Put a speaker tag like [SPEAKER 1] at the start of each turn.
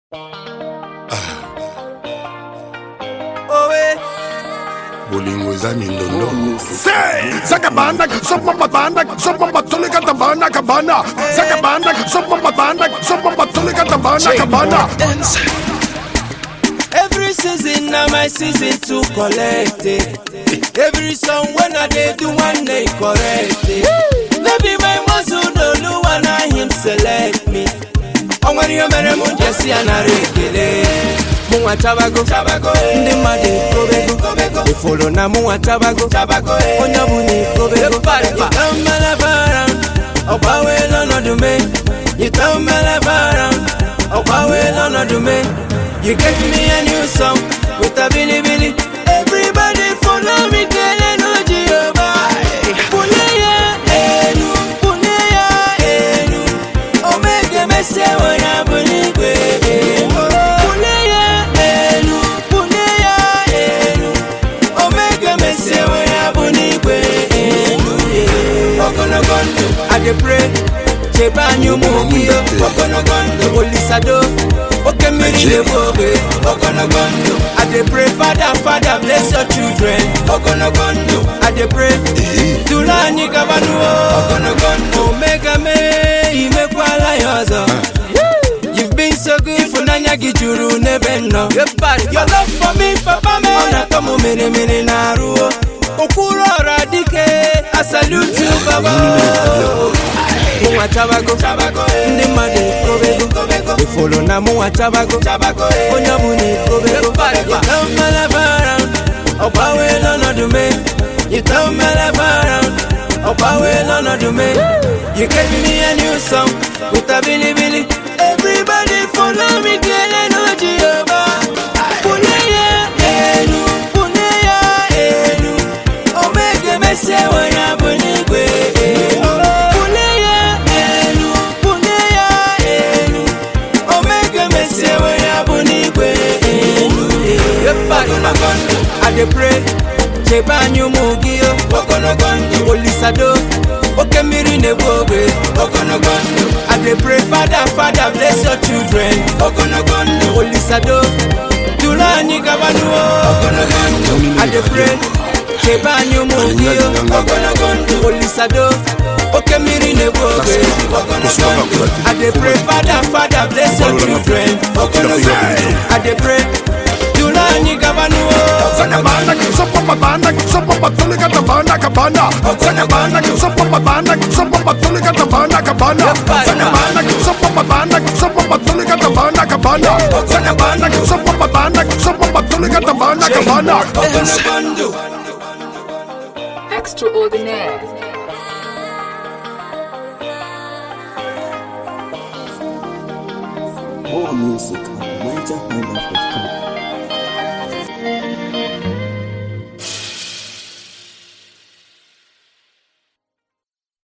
[SPEAKER 1] Bolingo zami ndondo. Say, Zakabanda, sopa babanda, sopa batulika tabana kabana. Zakabanda, sopa babanda, sopa batulika tabana kabana.
[SPEAKER 2] Every season now my season to collect it. Every song when I do one day correct it. Maybe my muscle don't know when I him select me. I want you to mo Jesse and I regale. Muwa tabago, ndi made kobego. Ifolo na muwa tabago, onya buni kobego. You come around, obawe lono dume. You come around, obawe lono dume. You gave me a new song with a Billy Billy. Everybody follow me, Kele no Jehovah. Puneya enu, puneya enu. Omega mese wana bunikwe. Puneya enu, puneya enu. Omega mese wana bunikwe. Ogonogondo, I dey pray. Chebanyu mugiyo, ogonogondo. Olisado. Okay, me the bobe. Ogonogondo. I dey pray, Father, bless your children. Ogonogondo. I dey pray. Tulani kabanuo. Ogonogondo. Omega me, imekwala yozo. You've been so good for nanya gijuru nebeno. Your love for me, Papa me. Onatomo mene naruo. Okuro radike. I salute you, Baba. Muwa tabago, ndi made kobego. Ifolo na muwa tabago, onya buni kobego. You come around, obawe lono dume. You come around, obawe lono dume. You gave me a new song with a Billy Billy. Everybody follow me, Kele no Jehovah. Puneya enu, puneya enu. Omega mese wana buni kwe. I dey pray, Chebanyu mugiyo, ogonogondo. Olisado, okay miri nebobe, ogonogondo. I dey pray, Father, bless your children, ogonogondo. Olisado, tulani kabanuo, ogonogondo. I dey pray, Chebanyu mugiyo, ogonogondo. Olisado, okay miri nebobe, ogonogondo. I dey pray, Father, bless your children, ogonogondo. I dey pray.
[SPEAKER 1] Zakabanda, sopa babanda, sopa batulika tabana kabana. Zakabanda, sopa babanda, sopa batulika tabana kabana. Zakabanda, sopa babanda, sopa batulika tabana kabana. Zakabanda, sopa babanda, sopa batulika tabana kabana.
[SPEAKER 3] Extraordinaire.
[SPEAKER 4] More music on MajorHighlife.com.